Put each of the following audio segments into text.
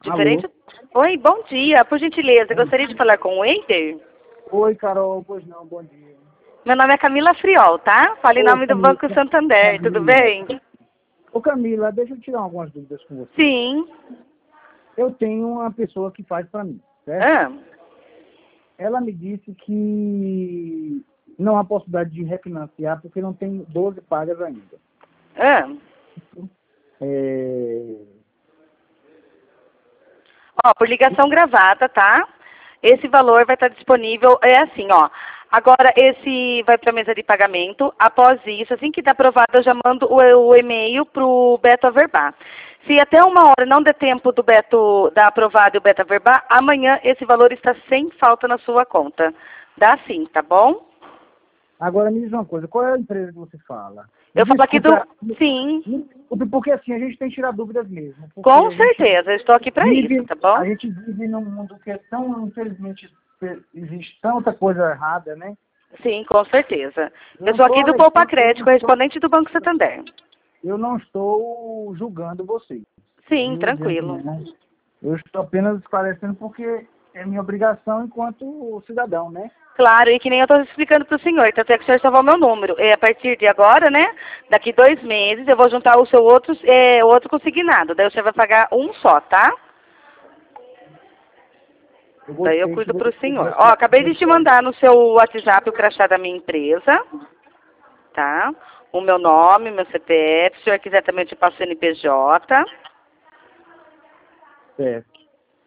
Diferente. Alô? Oi, bom dia. Por gentileza, gostaria de falar com o Eider? Oi, Carol. Pois não, bom dia. Meu nome é Camila Friol, tá? Fala em Ô, nome do Banco Santander, tudo Camila. bem? Ô, Camila, deixa eu tirar algumas dúvidas com você. Sim. Eu tenho uma pessoa que faz para mim, certo? Ah, Ela me disse que não há possibilidade de refinanciar porque não tem 12 pagas ainda. ah. É... Ó, por ligação gravada, tá? Esse valor vai estar disponível, é assim, ó. Agora, esse vai para a mesa de pagamento. Após isso, assim que está aprovado, eu já mando o e-mail para o Beto averbar. Se até 1 hora não der tempo do Beto dar aprovado e o Beto averbar, amanhã esse valor está sem falta na sua conta. Dá sim, tá bom? Agora me diz uma coisa, qual é a empresa que você fala? Eu falo aqui Desculpe, do... Sim, me desculpe, porque assim a gente tem que tirar dúvidas mesmo. Porque com certeza, eu estou aqui para isso, tá bom? a gente vive num mundo que é tão, infelizmente, existe tanta coisa errada, né? Sim, com certeza. Eu Não sou aqui tô do Poupa alegando, Crédito, correspondente do Banco Santander. eu não estou julgando vocês. Sim, Viu? Dizendo que tranquilo. não. Eu estou apenas esclarecendo porque é minha obrigação enquanto cidadão, né? Claro, e que nem eu estou explicando para o senhor, tanto é que o senhor salvou meu número. E a partir de agora, né, daqui 2 meses, eu vou juntar o seu outro consignado. Daí o senhor vai pagar um só, tá? Eu Daí eu gostei que cuido para o senhor. Ó, você, acabei de te mandar no seu WhatsApp o crachá da minha empresa, tá? O meu nome, meu CPF, se o senhor quiser também eu te passo o CNPJ. certo.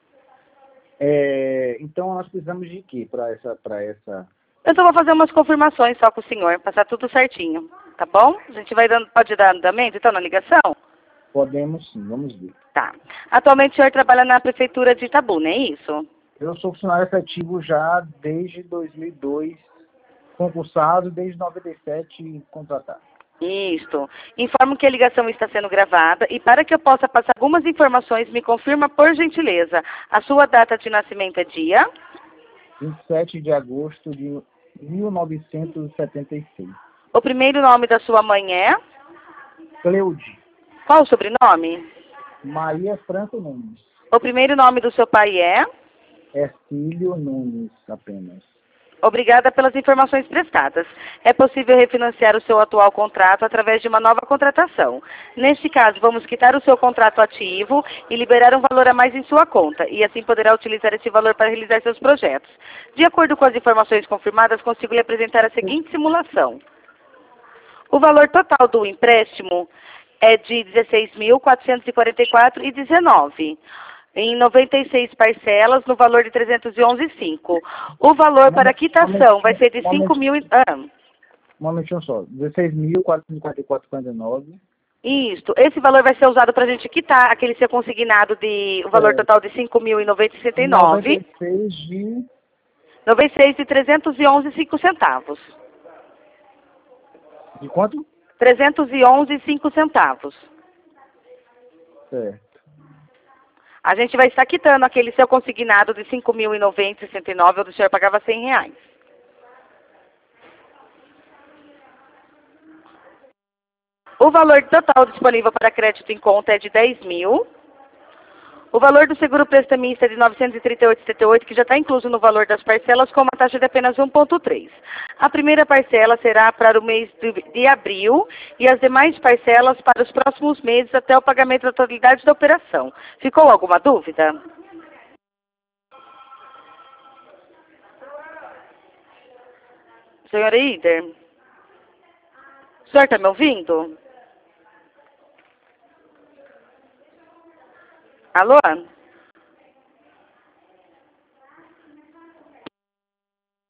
Então nós precisamos de quê para essa... Eu só vou fazer umas confirmações só com o senhor, passar tudo certinho, tá bom? A gente vai dando, pode dar andamento, então, na ligação? Podemos sim, vamos ver. Tá. Atualmente o senhor trabalha na prefeitura de Itabuna, é isso? Eu sou funcionário efetivo já desde 2002, concursado, desde 97 contratado. Isso. Informo que a ligação está sendo gravada e para que eu possa passar algumas informações, me confirma, por gentileza, a sua data de nascimento é dia? 27 de agosto de 1976. O primeiro nome da sua mãe é? Cleude. Qual o sobrenome? Maria Franco Nunes. O primeiro nome do seu pai é? Ercílio Nunes, apenas. Obrigada pelas informações prestadas. É possível refinanciar o seu atual contrato através de uma nova contratação. Neste caso, vamos quitar o seu contrato ativo e liberar um valor a mais em sua conta, e assim poderá utilizar esse valor para realizar seus projetos. De acordo com as informações confirmadas, consigo lhe apresentar a seguinte simulação. O valor total do empréstimo é de R$ 16.444,19. Em 96 parcelas, no valor de 311,5. O valor para quitação vai ser de 5 mil... Um momentinho só. 16.454,49. Isso. Esse valor vai ser usado para a gente quitar aquele seu consignado de... O valor total de 5.090,69. 96 de... 96 de 311,5 centavos. De quanto? 311,5 centavos. Certo. A gente vai estar quitando aquele seu consignado de 5.090,69, onde o senhor pagava R$ 100. O valor total disponível para crédito em conta é de 10 mil. O valor do seguro prestamista é de R$ 938,78, que já está incluso no valor das parcelas, com uma taxa de apenas 1,3. A primeira parcela será para o mês de abril e as demais parcelas para os próximos meses até o pagamento da totalidade da operação. Ficou alguma dúvida? Senhora Ider? O senhor está me ouvindo? Alô?